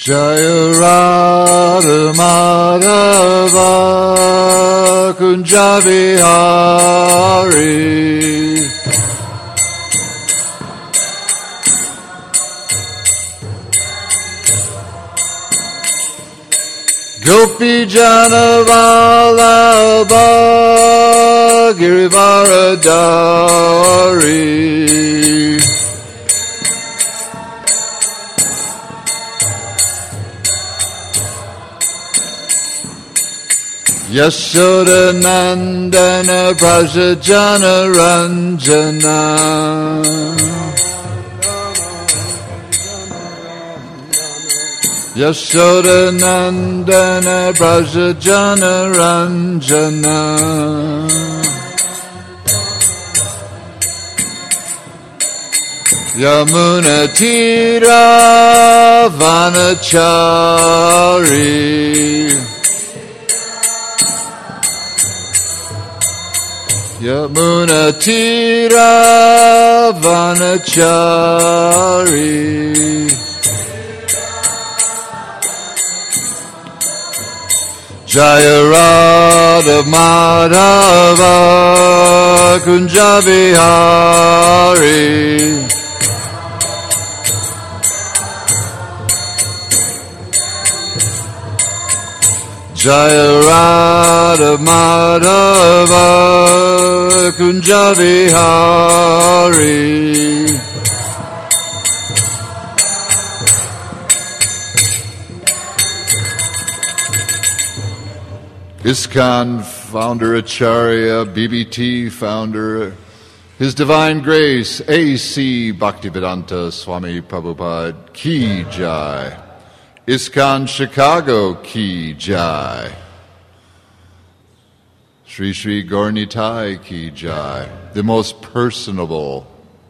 Jaya Radha Madhava Kunja Vihari Gopi Jana Vallabha Girivaradari Yashoda Nandana Prajajana Ranjana Yashoda Nandana Prajajana Ranjana Yamuna Tira Vanachari Yamuna Tira Vanachari Jaya Radha Madhava Kunja Vihari Jaya Radha Madhava Kunja Vihari ISKCON founder Acharya, BBT founder, His Divine Grace, A.C. Bhaktivedanta Swami Prabhupada, Ki Jai. ISKCON Chicago, Ki Jai. Sri Sri Gaurnitai, Ki Jai. The most personable,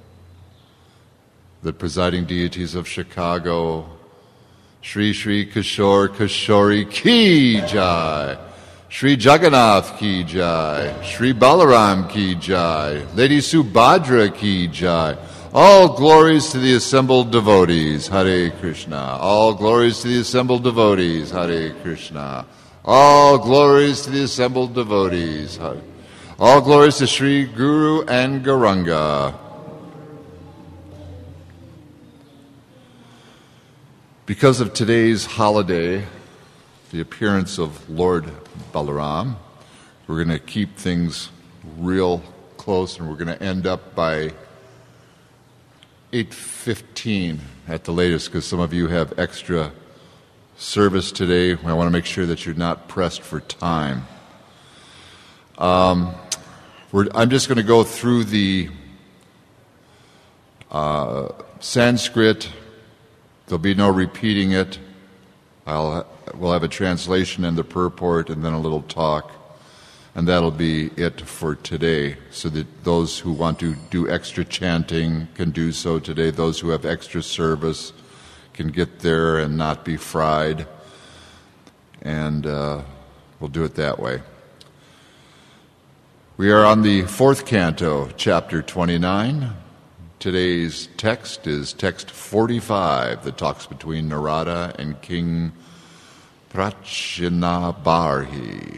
the presiding deities of Chicago, Sri Sri Kishore Kishori, Ki Jai. Sri Jagannath Ki Jai, Sri Balaram Ki Jai, Lady Subhadra Ki Jai. All glories to the assembled devotees, Hare Krishna. All glories to the assembled devotees, Hare Krishna. All glories to the assembled devotees. All glories to Sri Guru and Gauranga. Because of today's holiday, the appearance of Lord Balaram, we're going to keep things real close, and we're going to end up by 8:15 at the latest, because some of you have extra service today. I want to make sure that you're not pressed for time. I'm just going to go through the Sanskrit. There'll be no repeating it. We'll have a translation and the purport and then a little talk, and that'll be it for today, so that those who want to do extra chanting can do so today. Those who have extra service can get there and not be fried, and we'll do it that way. We are on the 4th canto, chapter 29. Today's text is text 45 that talks between Narada and King Prachinabharhi.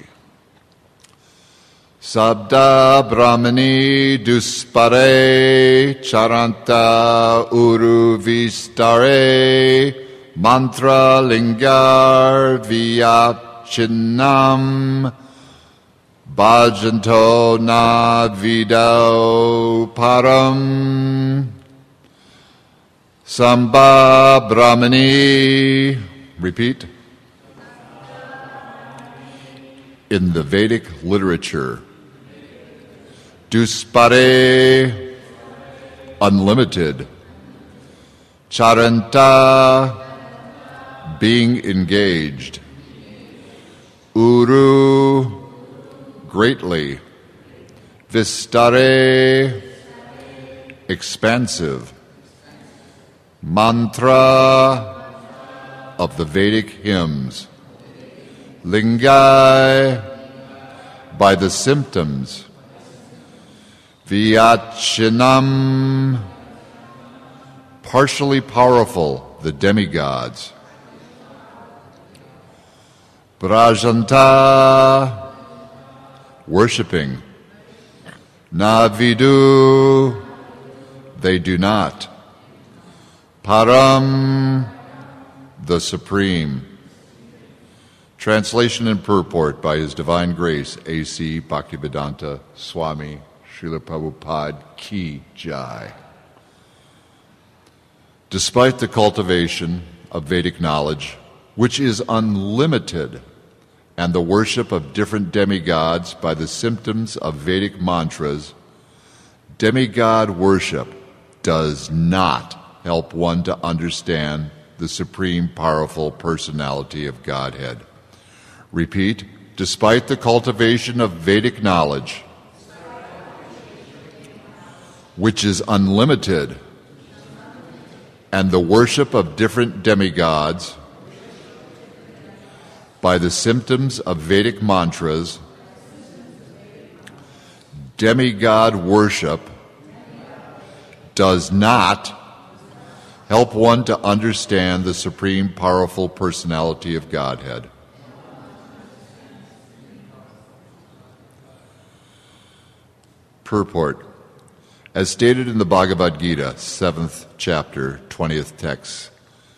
Sabda Brahmani Duspare Charanta Uru Vistare Mantra Lingar Vyachinam Bhajanto Na Vido Param Samba Brahmani. Repeat. In the Vedic literature, Duspare, unlimited, Charanta, being engaged, Uru, greatly, Vistare, expansive, Mantra, of the Vedic hymns, Lingai, by the symptoms, Vyachinam, partially powerful, the demigods, Brajanta, worshiping. Navidu, they do not. Param, the Supreme. Translation and purport by His Divine Grace, A.C. Bhaktivedanta Swami Srila Prabhupada Ki Jai. Despite the cultivation of Vedic knowledge, which is unlimited, and the worship of different demigods by the symptoms of Vedic mantras, demigod worship does not help one to understand the supreme powerful personality of Godhead. Repeat, despite the cultivation of Vedic knowledge, which is unlimited, and the worship of different demigods by the symptoms of Vedic mantras, demigod worship does not help one to understand the supreme powerful personality of Godhead. Purport. As stated in the Bhagavad Gita, 7th chapter, 20th text,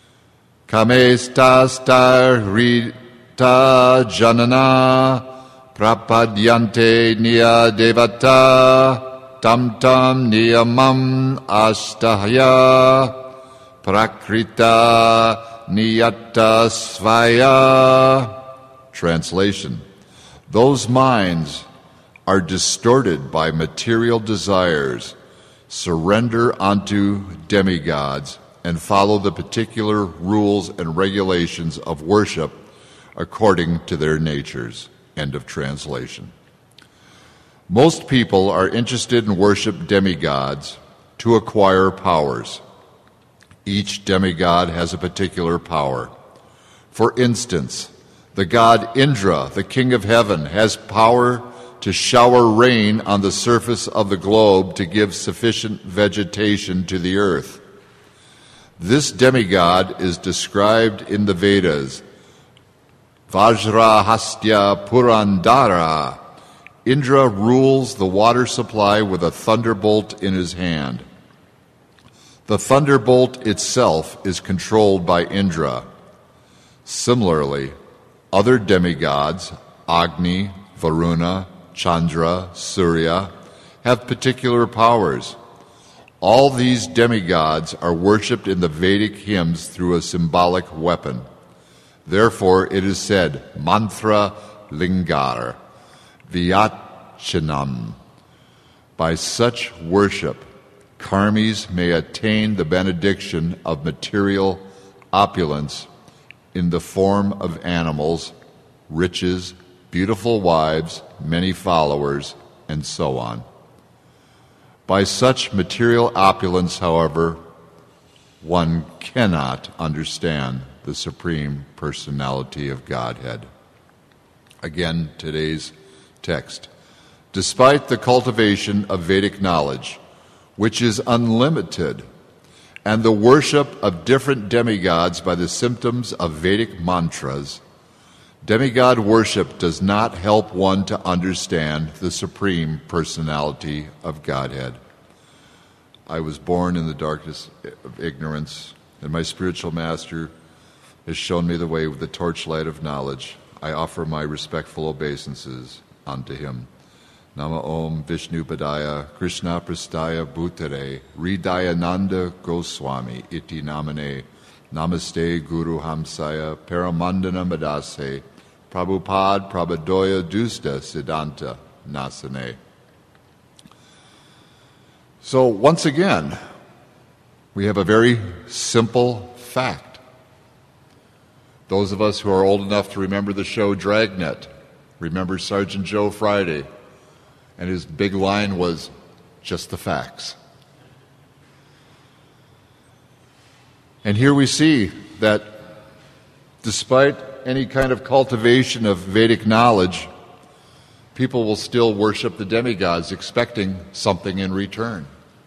Kamestastar rita janana prapadyante niya devata tam tam niyamam astahya prakrita niyata svaya. Translation. Those minds are distorted by material desires, surrender unto demigods, and follow the particular rules and regulations of worship according to their natures. End of translation. Most people are interested in worship demigods to acquire powers. Each demigod has a particular power. For instance, the god Indra, the king of heaven, has power to shower rain on the surface of the globe to give sufficient vegetation to the earth. This demigod is described in the Vedas. Vajrahastya Purandara. Indra rules the water supply with a thunderbolt in his hand. The thunderbolt itself is controlled by Indra. Similarly, other demigods, Agni, Varuna, Chandra, Surya, have particular powers. All these demigods are worshipped in the Vedic hymns through a symbolic weapon. Therefore, it is said, mantra lingar, vyachanam. By such worship, karmis may attain the benediction of material opulence in the form of animals, riches, beautiful wives, many followers, and so on. By such material opulence, however, one cannot understand the Supreme Personality of Godhead. Again, today's text. Despite the cultivation of Vedic knowledge, which is unlimited, and the worship of different demigods by the symptoms of Vedic mantras, demigod worship does not help one to understand the Supreme Personality of Godhead. I was born in the darkness of ignorance, and my spiritual master has shown me the way with the torchlight of knowledge. I offer my respectful obeisances unto him. Nama Om Vishnu Padaya Krishna Prastaya Bhutare Hridayananda Goswami Iti Namane Namaste Guru Hamsaya Paramandana Madase Prabhupada Prabhadoya Dusta Siddhanta Nasane. So once again, we have a very simple fact. Those of us who are old enough to remember the show Dragnet, remember Sergeant Joe Friday, and his big line was, just the facts. And here we see that despite any kind of cultivation of Vedic knowledge, people will still worship the demigods expecting something in return.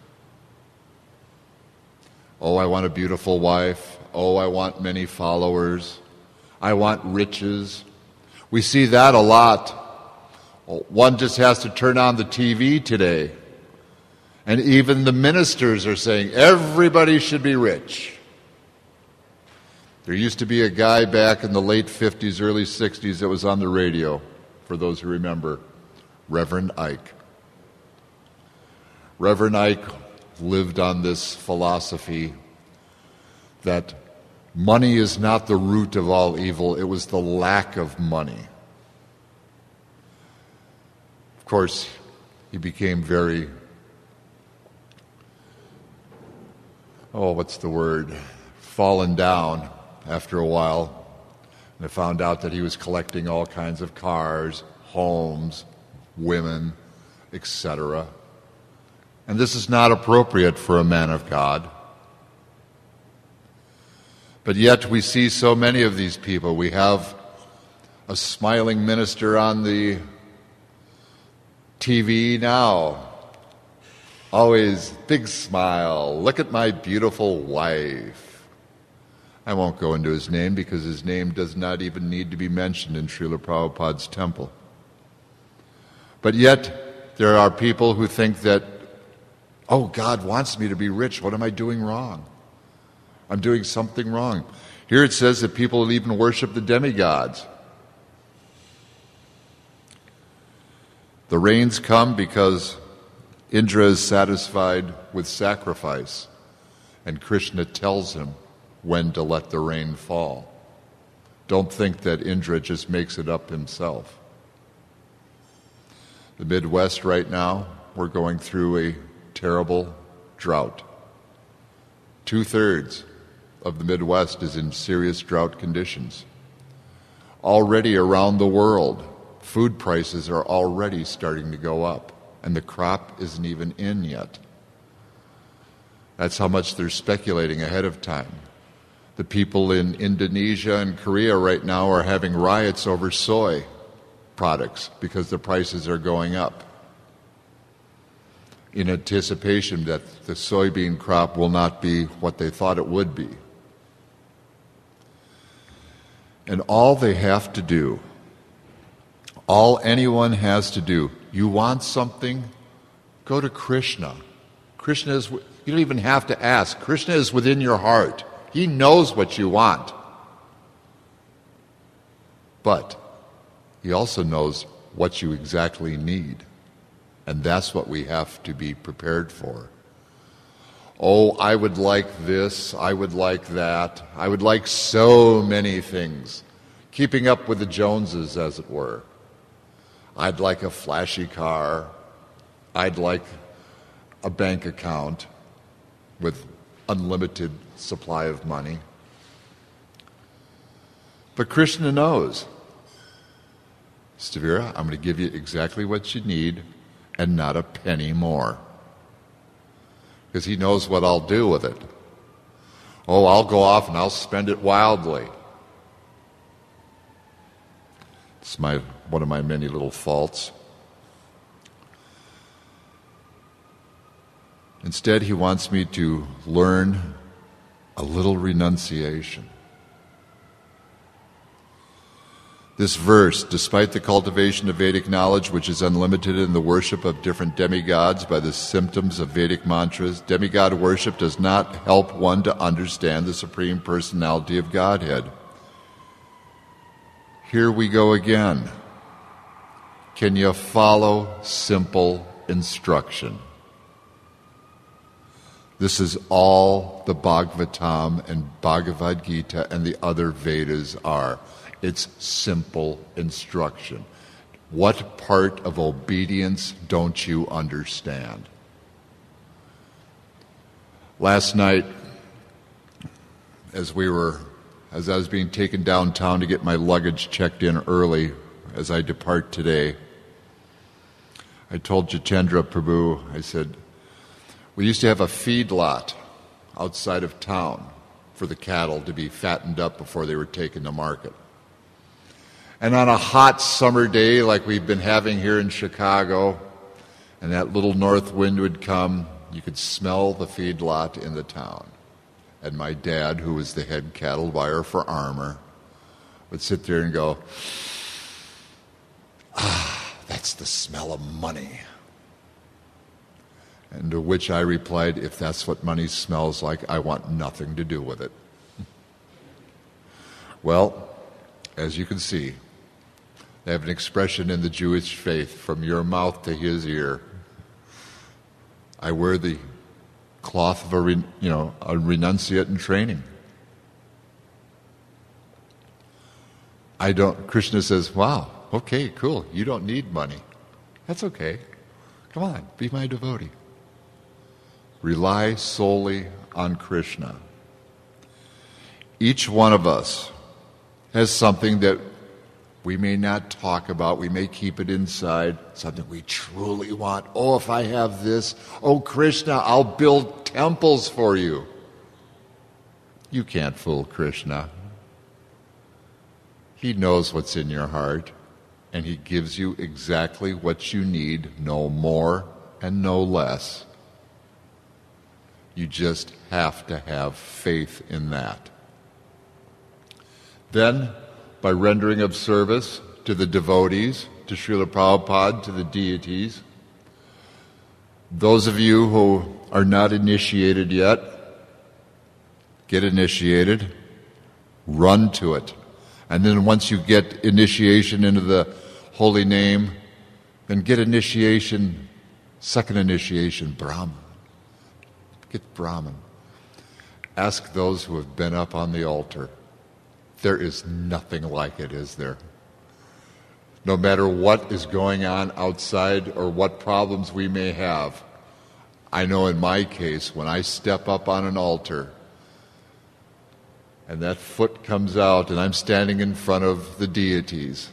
Oh, I want a beautiful wife. Oh, I want many followers. I want riches. We see that a lot. One just has to turn on the TV today, and even the ministers are saying everybody should be rich. There used to be a guy back in the late 50s, early 60s that was on the radio, for those who remember, Reverend Ike. Reverend Ike lived on this philosophy that money is not the root of all evil, it was the lack of money. Of course, he became very, fallen down after a while. And I found out that he was collecting all kinds of cars, homes, women, etc. And this is not appropriate for a man of God. But yet we see so many of these people. We have a smiling minister on the TV now. Always big smile. Look at my beautiful wife. I won't go into his name because his name does not even need to be mentioned in Srila Prabhupada's temple. But yet there are people who think that, oh, God wants me to be rich. What am I doing wrong? I'm doing something wrong. Here it says that people even worship the demigods. The rains come because Indra is satisfied with sacrifice, and Krishna tells him when to let the rain fall. Don't think that Indra just makes it up himself. The Midwest right now, we're going through a terrible drought. 2/3 of the Midwest is in serious drought conditions. Already around the world, food prices are already starting to go up, and the crop isn't even in yet. That's how much they're speculating ahead of time. The people in Indonesia and Korea right now are having riots over soy products because the prices are going up, in anticipation that the soybean crop will not be what they thought it would be. And all they have to do, all anyone has to do, you want something? Go to Krishna. Krishna is, you don't even have to ask. Krishna is within your heart. He knows what you want. But he also knows what you exactly need. And that's what we have to be prepared for. Oh, I would like this, I would like that, I would like so many things. Keeping up with the Joneses, as it were. I'd like a flashy car. I'd like a bank account with unlimited supply of money. But Krishna knows. Stavira, I'm going to give you exactly what you need and not a penny more. Because he knows what I'll do with it. Oh, I'll go off and I'll spend it wildly. It's one of my many little faults. Instead, he wants me to learn a little renunciation. This verse, despite the cultivation of Vedic knowledge, which is unlimited in the worship of different demigods by the symptoms of Vedic mantras, demigod worship does not help one to understand the Supreme Personality of Godhead. Here we go again. Can you follow simple instruction? This is all the Bhagavatam and Bhagavad Gita and the other Vedas are. It's simple instruction. What part of obedience don't you understand? Last night, as I was being taken downtown to get my luggage checked in early as I depart today, I told Jitendra Prabhu, I said, we used to have a feedlot outside of town for the cattle to be fattened up before they were taken to market. And on a hot summer day like we've been having here in Chicago, and that little north wind would come, you could smell the feedlot in the town. And my dad, who was the head cattle buyer for Armour, would sit there and go, That's the smell of money. And to which I replied, if that's what money smells like, I want nothing to do with it. Well, as you can see, they have an expression in the Jewish faith, from your mouth to his ear. I wear the cloth of a renunciate in training. Krishna says, wow, okay, cool, you don't need money. That's okay. Come on, be my devotee. Rely solely on Krishna. Each one of us has something that we may not talk about, we may keep it inside, something we truly want. Oh, if I have this, oh Krishna, I'll build temples for you. You can't fool Krishna. He knows what's in your heart, and he gives you exactly what you need, no more and no less. You just have to have faith in that. Then, by rendering of service to the devotees, to Srila Prabhupada, to the deities, those of you who are not initiated yet, get initiated, run to it. And then once you get initiation into the holy name, then get initiation, second initiation, Brahman. Get Brahman. Ask those who have been up on the altar. There is nothing like it, is there? No matter what is going on outside or what problems we may have, I know in my case, when I step up on an altar and that foot comes out and I'm standing in front of the deities,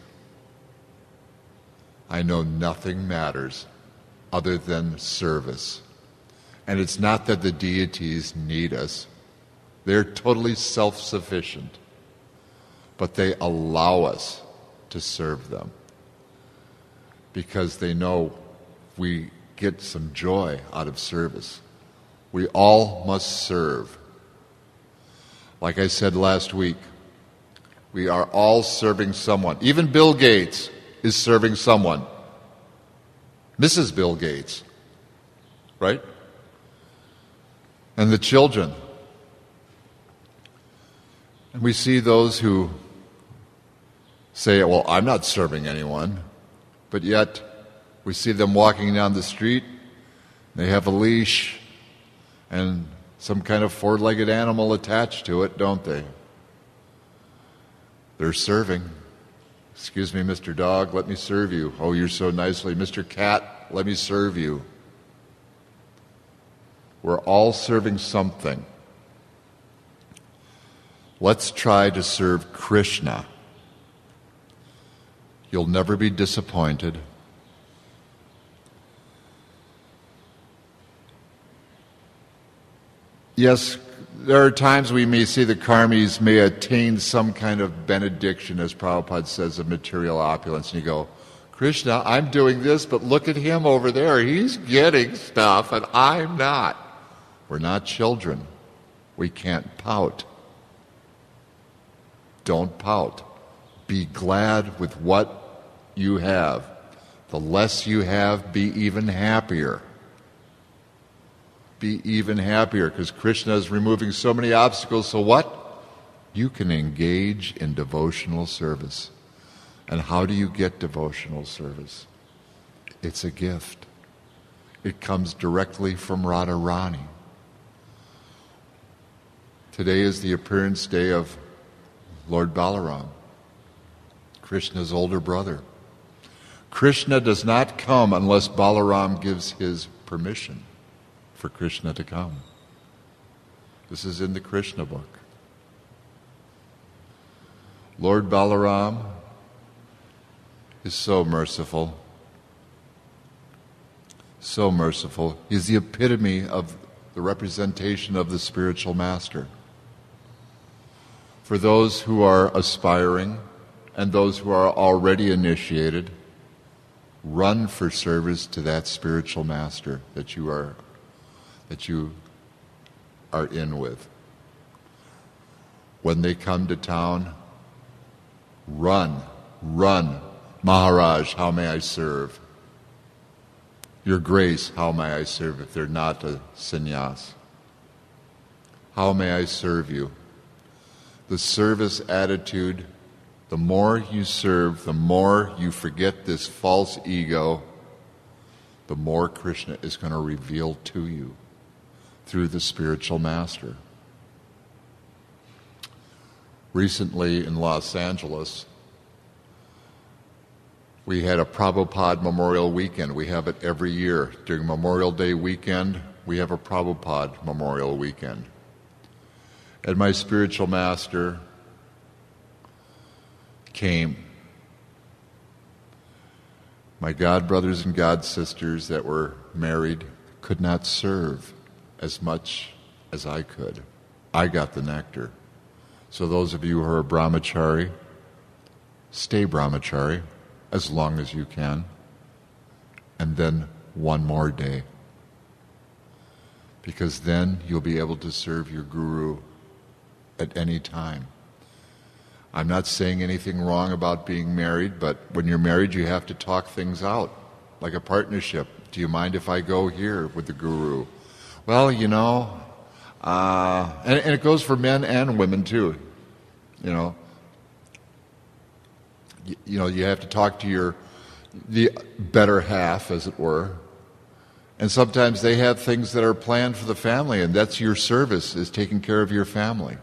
I know nothing matters other than service. And it's not that the deities need us. They're totally self-sufficient. But they allow us to serve them because they know we get some joy out of service. We all must serve. Like I said last week, we are all serving someone. Even Bill Gates is serving someone. Mrs. Bill Gates, right? And the children. And we see those who say, well, I'm not serving anyone, but yet we see them walking down the street, they have a leash and some kind of four-legged animal attached to it, don't they? They're serving. Excuse me, Mr. Dog, let me serve you. Oh, you're so nicely. Mr. Cat, let me serve you. We're all serving something. Let's try to serve Krishna. You'll never be disappointed. Yes, there are times we may see the karmis may attain some kind of benediction, as Prabhupada says, of material opulence, and you go, Krishna, I'm doing this, but look at him over there. He's getting stuff, and I'm not. We're not children. We can't pout. Don't pout. Be glad with what you have. The less you have, be even happier. Be even happier, because Krishna is removing so many obstacles. So what? You can engage in devotional service. And how do you get devotional service? It's a gift. It comes directly from Radharani. Today is the appearance day of Lord Balaram, Krishna's older brother. Krishna does not come unless Balaram gives his permission for Krishna to come. This is in the Krishna book. Lord Balaram is so merciful. So merciful. He's the epitome of the representation of the spiritual master. For those who are aspiring and those who are already initiated, run for service to that spiritual master that you are in with. When they come to town, run. Maharaj, how may I serve? Your Grace, how may I serve if they're not a sannyas? How may I serve you? The service attitude, the more you serve, the more you forget this false ego, the more Krishna is going to reveal to you through the spiritual master. Recently in Los Angeles, we had a Prabhupada Memorial Weekend. We have it every year. During Memorial Day weekend, we have a Prabhupada Memorial Weekend. And my spiritual master came. My god brothers and god sisters that were married could not serve as much as I could. I got the nectar. So those of you who are brahmachari, stay brahmachari as long as you can, and then one more day. Because then you'll be able to serve your guru at any time. I'm not saying anything wrong about being married, but when you're married, you have to talk things out, like a partnership. Do you mind if I go here with the guru? Well, you know, and it goes for men and women too. You know, you have to talk to the better half, as it were. And sometimes they have things that are planned for the family, and that's your service, is taking care of your family.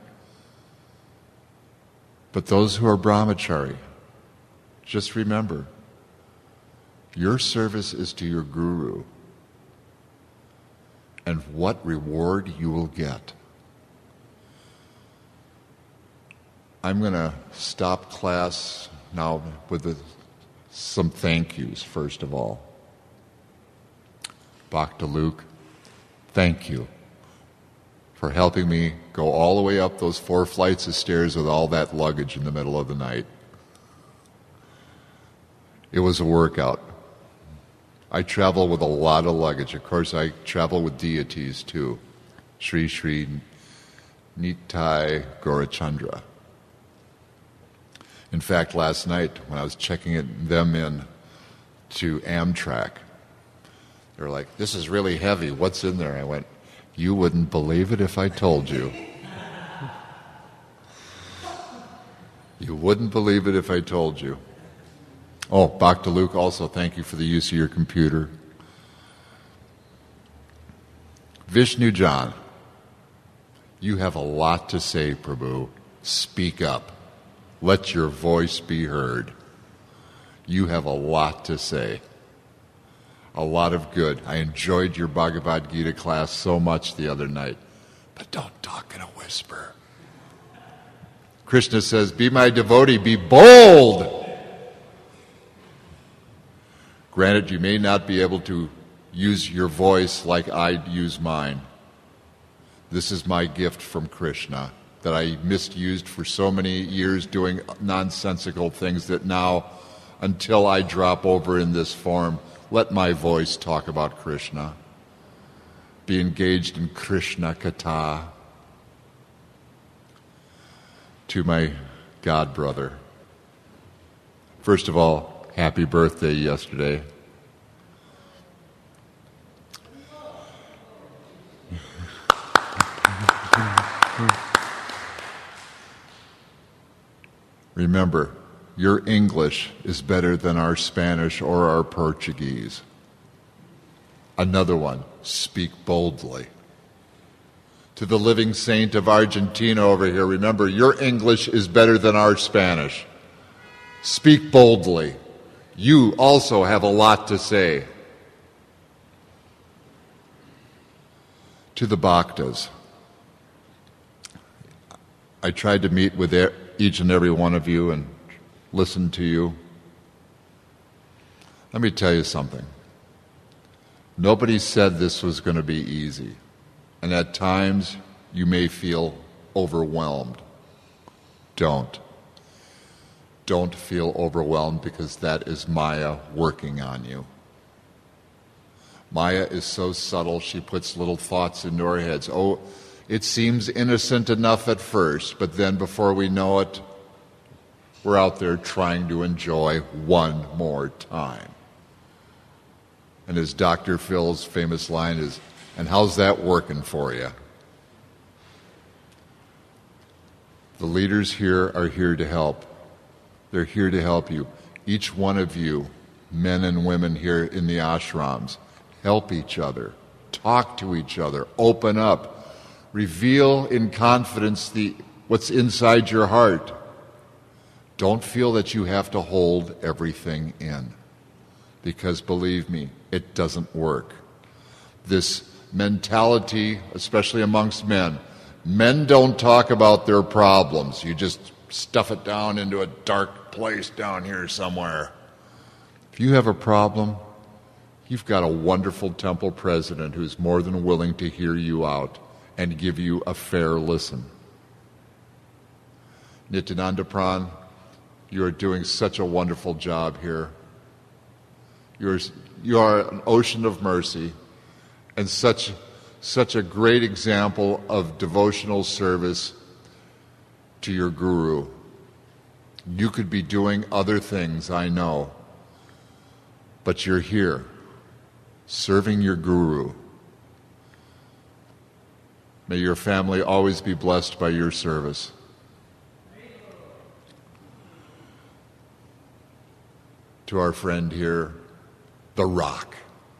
But those who are brahmachari, just remember, your service is to your guru, and what reward you will get. I'm going to stop class now with some thank yous, first of all. Bhakta Luke, thank you for helping me go all the way up those 4 flights of stairs with all that luggage in the middle of the night. It was a workout. I travel with a lot of luggage. Of course, I travel with deities too. Sri Sri Nitai Gaurachandra. In fact, last night when I was checking them in to Amtrak, they were like, "This is really heavy. What's in there?" I went, "You wouldn't believe it if I told you." You wouldn't believe it if I told you. Oh, Bhakta Luke, also thank you for the use of your computer. Vishnu John, you have a lot to say, Prabhu. Speak up. Let your voice be heard. You have a lot to say. A lot of good. I enjoyed your Bhagavad Gita class so much the other night. But don't talk in a whisper. Krishna says, be my devotee, be bold. Granted, you may not be able to use your voice like I use mine. This is my gift from Krishna that I misused for so many years doing nonsensical things that now, until I drop over in this form, let my voice talk about Krishna. Be engaged in Krishna Katha. To my God brother. First of all, happy birthday yesterday. Remember, your English is better than our Spanish or our Portuguese. Another one, speak boldly. To the living saint of Argentina over here, remember, your English is better than our Spanish. Speak boldly. You also have a lot to say. To the Bhaktas, I tried to meet with each and every one of you and listen to you. Let me tell you something. Nobody said this was going to be easy. And at times, you may feel overwhelmed. Don't. Don't feel overwhelmed, because that is Maya working on you. Maya is so subtle, she puts little thoughts into our heads. Oh, it seems innocent enough at first, but then before we know it, we're out there trying to enjoy one more time. And as Dr. Phil's famous line is, and how's that working for you? The leaders here are here to help. They're here to help you. Each one of you, men and women here in the ashrams, help each other, talk to each other, open up, reveal in confidence what's inside your heart. Don't feel that you have to hold everything in, because believe me, it doesn't work. This mentality, especially amongst men don't talk about their problems. You just stuff it down into a dark place down here somewhere. If you have a problem, you've got a wonderful temple president who's more than willing to hear you out and give you a fair listen. Nityananda Pran, you are doing such a wonderful job here. You are an ocean of mercy and such a great example of devotional service to your guru. You could be doing other things, I know, but you're here serving your guru. May your family always be blessed by your service. To our friend here, the Rock.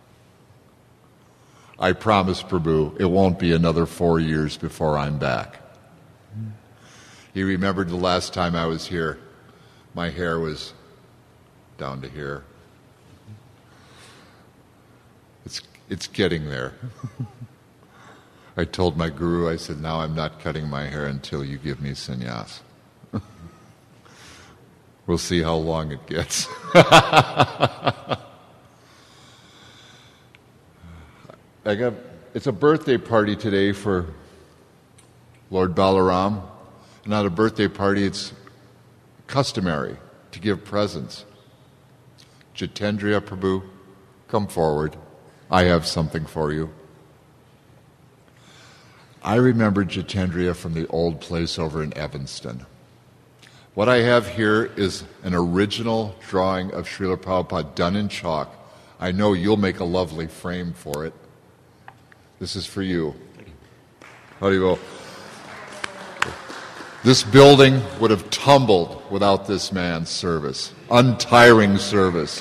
I promise, Prabhu, it won't be another 4 years before I'm back. He remembered the last time I was here, my hair was down to here. It's getting there. I told my guru, I said, now I'm not cutting my hair until you give me sannyas. We'll see how long it gets. It's a birthday party today for Lord Balaram. Not a birthday party, it's customary to give presents. Jitendriya Prabhu, come forward. I have something for you. I remember Jitendriya from the old place over in Evanston. What I have here is an original drawing of Srila Prabhupada done in chalk. I know you'll make a lovely frame for it. This is for you. How do you go? This building would have tumbled without this man's service, untiring service.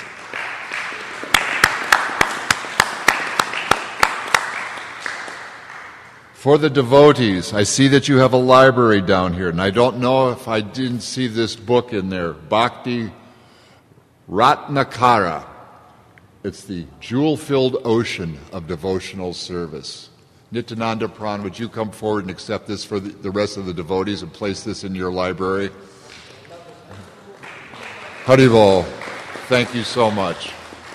For the devotees, I see that you have a library down here, and I don't know if I didn't see this book in there, Bhakti Ratnakara. It's the jewel-filled ocean of devotional service. Nityananda Pran, would you come forward and accept this for the rest of the devotees and place this in your library? Haribol, thank you so much.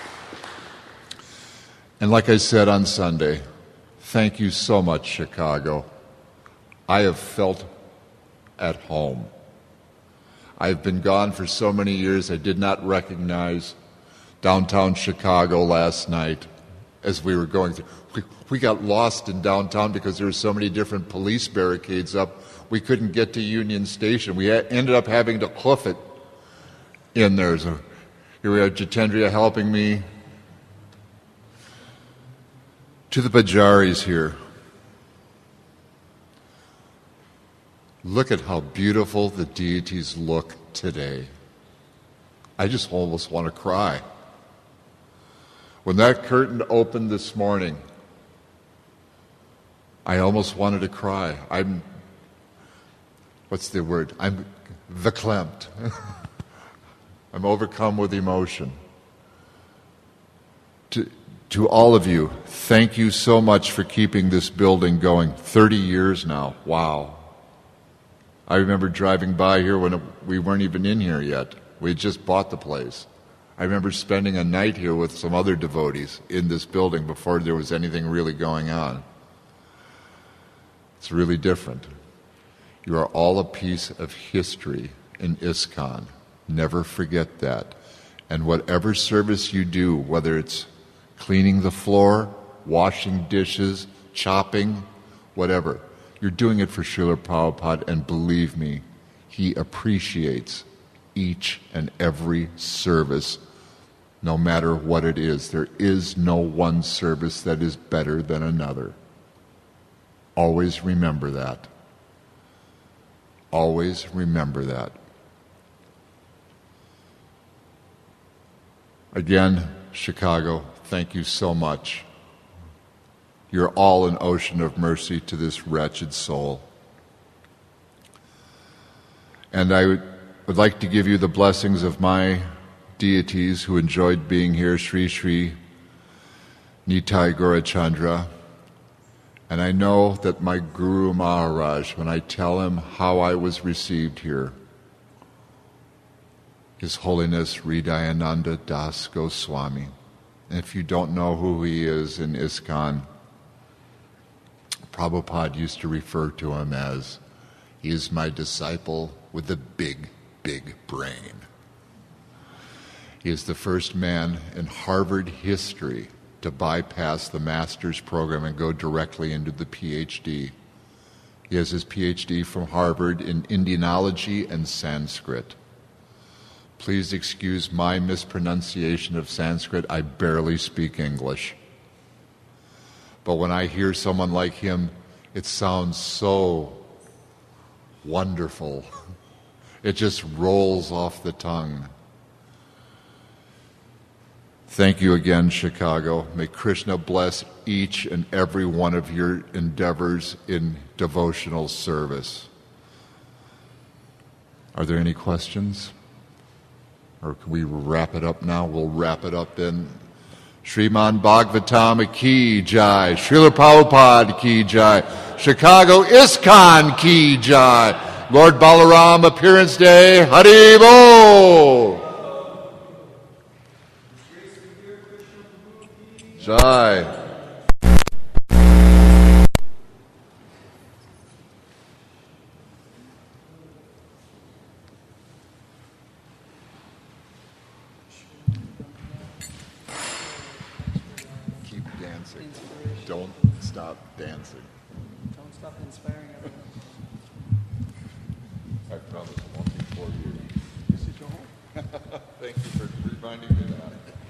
And like I said on Sunday, thank you so much, Chicago. I have felt at home. I've been gone for so many years, I did not recognize downtown Chicago last night as we were going through. We got lost in downtown because there were so many different police barricades up. We couldn't get to Union Station. We ended up having to hoof it in there. So here we have Jitendriya helping me. To the Bajaris here. Look at how beautiful the deities look today. I just almost want to cry. When that curtain opened this morning, I almost wanted to cry. I'm verklempt. I'm overcome with emotion. To all of you, thank you so much for keeping this building going. 30 years now. Wow. I remember driving by here when we weren't even in here yet. We had just bought the place. I remember spending a night here with some other devotees in this building before there was anything really going on. It's really different. You are all a piece of history in ISKCON. Never forget that. And whatever service you do, whether it's cleaning the floor, washing dishes, chopping, whatever, you're doing it for Srila Prabhupada, and believe me, he appreciates each and every service, no matter what it is. There is no one service that is better than another. Always remember that. Always remember that. Again, Chicago, thank you so much. You're all an ocean of mercy to this wretched soul. And I would like to give you the blessings of my deities who enjoyed being here, Sri Sri Nitai Gaurachandra. And I know that my Guru Maharaj, when I tell him how I was received here, His Holiness Hridayananda Das Goswami. And if you don't know who he is in ISKCON, Prabhupada used to refer to him as, he is my disciple with a big, big brain. He is the first man in Harvard history to bypass the master's program and go directly into the PhD. He has his PhD from Harvard in Indianology and Sanskrit. Please excuse my mispronunciation of Sanskrit. I barely speak English. But when I hear someone like him, it sounds so wonderful. It just rolls off the tongue. Thank you again, Chicago. May Krishna bless each and every one of your endeavors in devotional service. Are there any questions? Or can we wrap it up now? We'll wrap it up then. Sriman Bhagavatam Ki Jai, Srila Prabhupada Ki Jai, Chicago ISKCON Ki Jai, Lord Balaram Appearance Day, Hari Bol! Jai. Keep dancing. Don't stop dancing. Don't stop inspiring everyone. I promise it won't be 4 years. This is your home. Thank you for reminding me that.